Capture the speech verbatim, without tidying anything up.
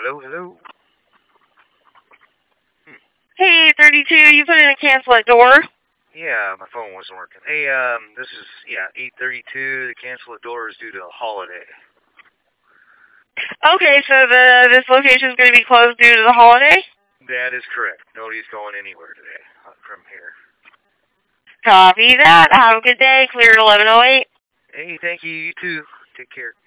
Hello, hello. Hmm. Hey, thirty-two, you put in a cancel at door? Yeah, my phone wasn't working. Hey, um, this is, yeah, eight thirty-two. The cancel at door is due to a holiday. Okay, so the this location is going to be closed due to the holiday? That is correct. Nobody's going anywhere today from here. Copy that. Have a good day. Clear at eleven oh eight. Hey, thank you. You too. Take care.